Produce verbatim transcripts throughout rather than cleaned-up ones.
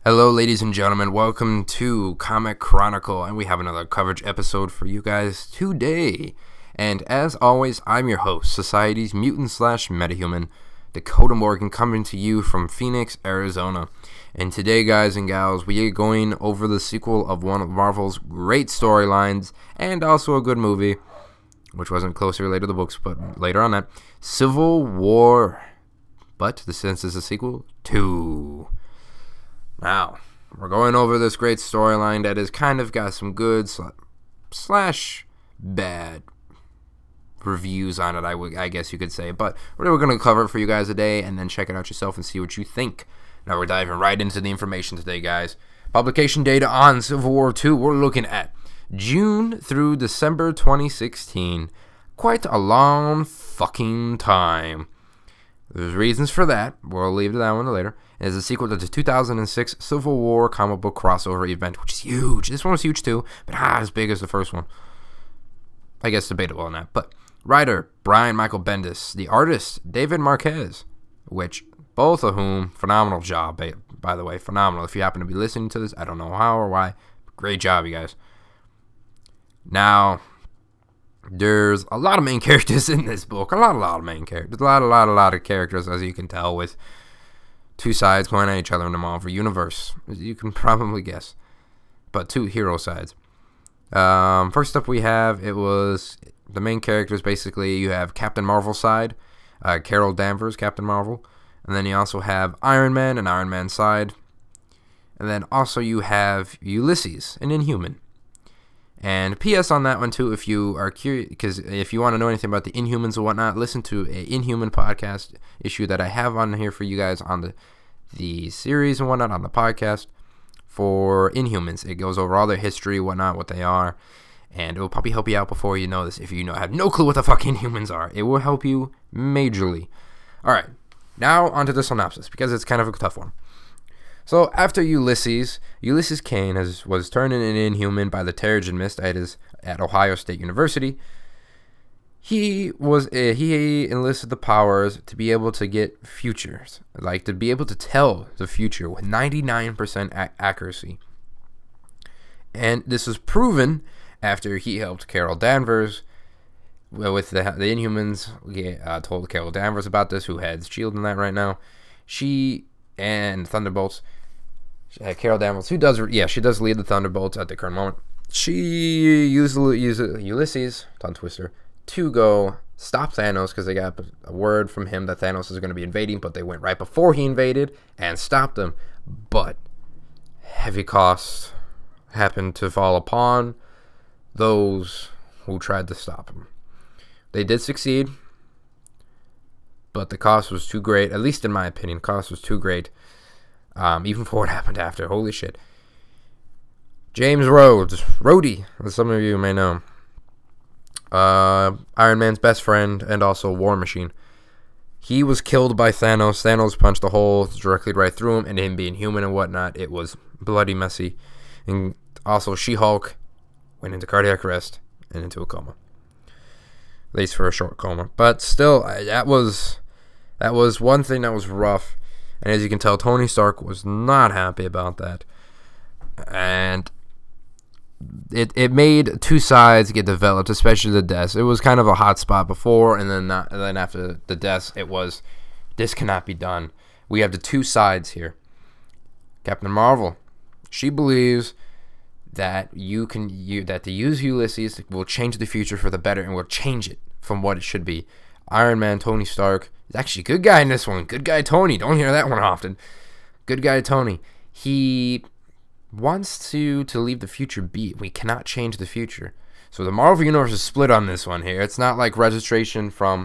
Hello, ladies and gentlemen. Welcome to Comic Chronicle, and we have another coverage episode for you guys today. And as always, I'm your host, Society's mutant slash metahuman, Dakota Morgan, coming to you from Phoenix, Arizona. And today, guys and gals, we are going over the sequel of one of Marvel's great storylines, and also a good movie, which wasn't closely related to the books, but later on that, Civil War. But this is a sequel to... Now, we're going over this great storyline that has kind of got some good slash bad reviews on it, I, w- I guess you could say. But we're going to cover it for you guys today and then check it out yourself and see what you think. Now we're diving right into the information today, guys. Publication data on Civil War two, we're looking at June through December twenty sixteen. Quite a long fucking time. There's reasons for that. We'll leave that one later. It is a sequel to the two thousand six Civil War comic book crossover event, which is huge. This one was huge too, but not as big as the first one. I guess debatable on that. But writer, Brian Michael Bendis. The artist, David Marquez, which both of whom, phenomenal job, by the way. Phenomenal. If you happen to be listening to this, I don't know how or why. Great job, you guys. Now... There's a lot of main characters in this book. A lot, a lot of main characters. A lot, a lot, a lot of characters, as you can tell, with two sides going at each other in the Marvel Universe, as you can probably guess. But two hero sides. Um, first up we have, it was the main characters, basically, you have Captain Marvel side, uh, Carol Danvers, Captain Marvel. And then you also have Iron Man and Iron Man side. And then also you have Ulysses, an Inhuman. And P S on that one too, if you are curious, because if you want to know anything about the Inhumans and whatnot, listen to a Inhuman podcast issue that I have on here for you guys on the the series and whatnot on the podcast for Inhumans. It goes over all their history, whatnot, what they are, and it will probably help you out before you know this. If you know have no clue what the fuck Inhumans are, it will help you majorly. All right, now onto the synopsis because it's kind of a tough one. So after Ulysses, Ulysses Kane has, was turned into an Inhuman by the Terrigen Mist at his at Ohio State University. He was uh, he enlisted the powers to be able to get futures, like to be able to tell the future with ninety-nine percent ac- accuracy. And this was proven after he helped Carol Danvers with the the Inhumans. Yeah, uh, told Carol Danvers about this, who has S H I E L D in that right now. She and Thunderbolts. Uh, Carol Danvers, who does, yeah, she does lead the Thunderbolts at the current moment. She used, used Ulysses, tongue twister, to go stop Thanos because they got a word from him that Thanos is going to be invading, but they went right before he invaded and stopped him. But heavy costs happened to fall upon those who tried to stop him. They did succeed, but the cost was too great, at least in my opinion. Cost was too great, um, even for what happened after. Holy shit. James Rhodes, Rhodey, as some of you may know, uh, Iron Man's best friend and also War Machine. He was killed by Thanos. Thanos punched a hole directly right through him, and him being human and whatnot, it was bloody messy. And also She-Hulk went into cardiac arrest and into a coma. At least for a short coma. But still, that was that was one thing that was rough. And as you can tell, Tony Stark was not happy about that. And it it made two sides get developed, especially the deaths. It was kind of a hot spot before, and then not, and then after the deaths, it was, this cannot be done. We have the two sides here. Captain Marvel, she believes that you can you that to use Ulysses will change the future for the better and will change it from what it should be. Iron Man, Tony Stark, is actually a good guy in this one. Good guy Tony. Don't hear that one often. Good guy Tony. He wants to to leave the future be. We cannot change the future. So the Marvel Universe is split on this one here. It's not like registration from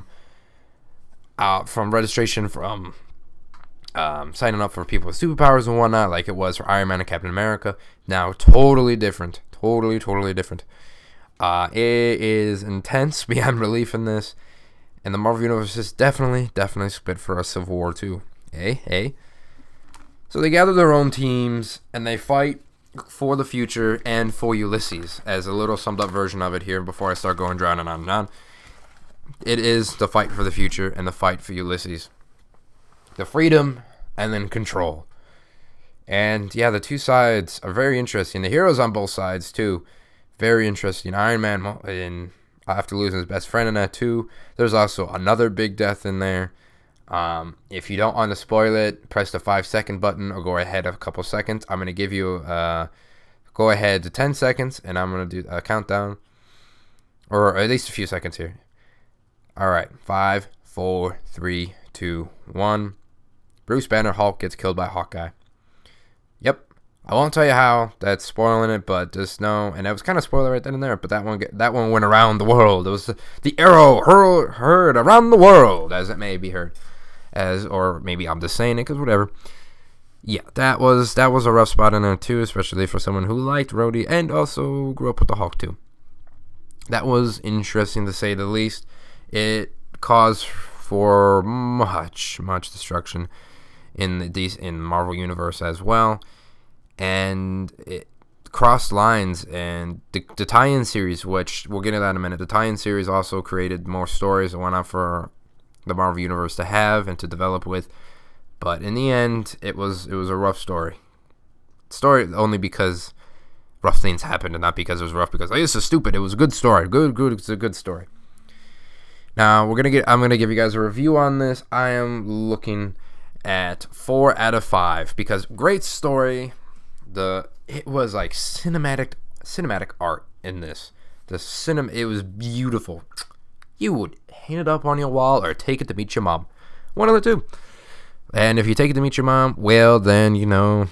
uh from registration from Um, signing up for people with superpowers and whatnot, like it was for Iron Man and Captain America. Now, totally different. Totally, totally different. Uh, it is intense beyond belief in this. And the Marvel Universe is definitely, definitely split for a Civil War two. Hey, hey. So they gather their own teams, and they fight for the future and for Ulysses, as a little summed up version of it here before I start going drowning on and on. It is the fight for the future and the fight for Ulysses. The freedom and then control. And yeah, the two sides are very interesting. The heroes on both sides too, very interesting. Iron Man, in after losing his best friend in that too. There's also another big death in there. Um, if you don't want to spoil it, press the five second button or go ahead a couple seconds. I'm gonna give you uh, go ahead to ten seconds, and I'm gonna do a countdown, or at least a few seconds here. All right, five, four, three, two, one. Bruce Banner Hulk gets killed by Hawkeye. Yep. I won't tell you how. That's spoiling it, but just know. And that was kind of spoiler right then and there. But that one, that one went around the world. It was the, the arrow hurled, heard around the world, as it may be heard, as or maybe I'm just saying it, cause whatever. Yeah, that was that was a rough spot in there too, especially for someone who liked Rhodey and also grew up with the Hulk too. That was interesting to say the least. It caused for much, much destruction in the in Marvel Universe as well. And it crossed lines, and the, the tie-in series, which we'll get into that in a minute, the tie-in series also created more stories and whatnot for the Marvel Universe to have and to develop with. But in the end, it was it was a rough story. Story only because rough things happened, and not because it was rough. Because oh, this is stupid. It was a good story. Good, good. It's a good story. Now we're gonna get. I'm gonna give you guys a review on this. I am looking at four out of five because great story. The it was like cinematic cinematic art in this. The cinema it was beautiful. You would hang it up on your wall or take it to meet your mom. One of the two. And if you take it to meet your mom, well then you know,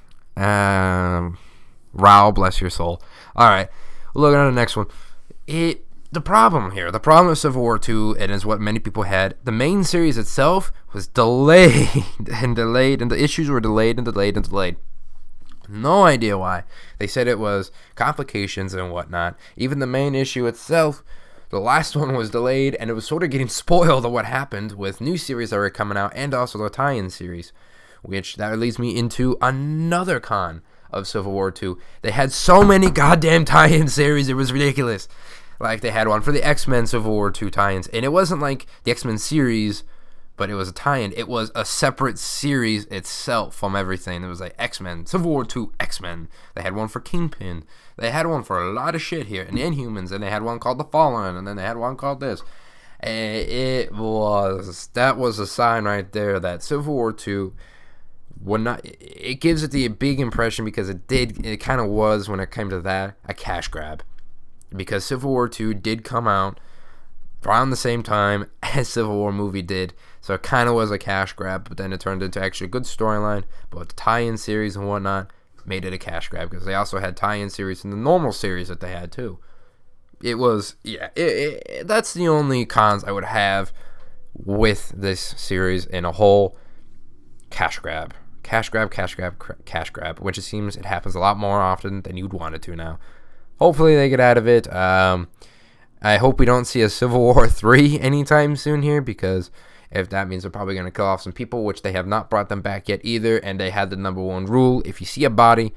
um, Raul, bless your soul. All right, looking at the next one. It the problem here, the problem of Civil War two, and is what many people had. The main series itself was delayed and delayed, and the issues were delayed and delayed and delayed. No idea why. They said it was complications and whatnot. Even the main issue itself, the last one was delayed, and it was sort of getting spoiled of what happened with new series that were coming out, and also the tie-in series, which that leads me into another con of Civil War two. They had so many goddamn tie-in series, it was ridiculous. Like, they had one for the X-Men Civil War two tie-ins, and it wasn't like the X-Men series, but it was a tie-in. It was a separate series itself from everything. It was like X-Men, Civil War two X-Men. They had one for Kingpin. They had one for a lot of shit here. And Inhumans. And they had one called The Fallen. And then they had one called this. And it was, that was a sign right there that Civil War two would not, it gives it the big impression because it did, it kind of was when it came to that, a cash grab. Because Civil War two did come out around the same time as Civil War movie did, so it kind of was a cash grab, but then it turned into actually a good storyline. But the tie-in series and whatnot made it a cash grab because they also had tie-in series in the normal series that they had too. It was, yeah, it, it, that's the only cons I would have with this series in a whole. Cash grab, cash grab, cash grab, cr- cash grab, which it seems it happens a lot more often than you'd want it to now. Hopefully they get out of it. Um, I hope we don't see a Civil War three anytime soon here, because if that means they're probably going to kill off some people, which they have not brought them back yet either, and they had the number one rule: if you see a body,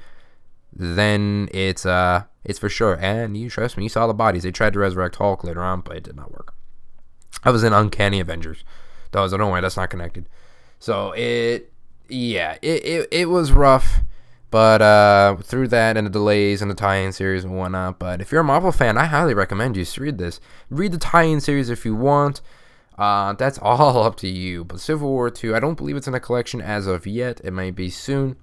then it's uh it's for sure. And you trust me, you saw the bodies. They tried to resurrect Hulk later on, but it did not work. I was in Uncanny Avengers. That was, don't worry, that's not connected. So it, yeah, it it, it was rough. But uh, through that and the delays and the tie-in series and whatnot. But if you're a Marvel fan, I highly recommend you read this. Read the tie-in series if you want. Uh, that's all up to you. But Civil War two, I don't believe it's in a collection as of yet. It may be soon.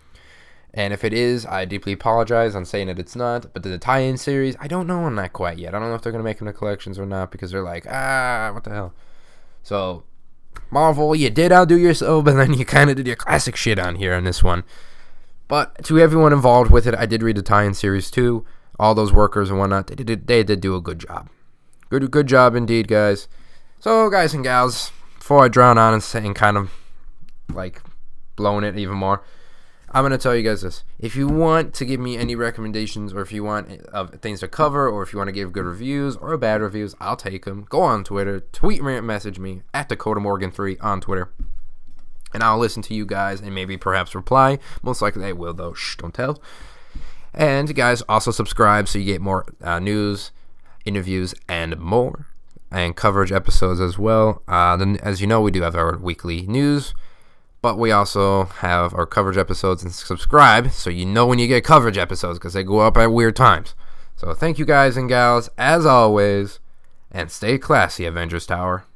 And if it is, I deeply apologize on saying that it's not. But the tie-in series, I don't know on that quite yet. I don't know if they're going to make them in the collections or not, because they're like, ah, what the hell. So, Marvel, you did outdo yourself, but then you kind of did your classic shit on here on this one. But to everyone involved with it, I did read the tie-in series too. All those workers and whatnot, they did, they did do a good job. Good good job indeed, guys. So, guys and gals, before I drown on and, say, and kind of, like, blowing it even more, I'm going to tell you guys this. If you want to give me any recommendations, or if you want uh, things to cover, or if you want to give good reviews or bad reviews, I'll take them. Go on Twitter, tweet me, message me, at Dakota Morgan three on Twitter. And I'll listen to you guys and maybe perhaps reply. Most likely I will, though. Shh, don't tell. And, guys, also subscribe so you get more uh, news, interviews, and more. And coverage episodes as well. Uh, then, as you know, we do have our weekly news. But we also have our coverage episodes, and subscribe so you know when you get coverage episodes because they go up at weird times. So thank you guys and gals, as always, and stay classy, Avengers Tower.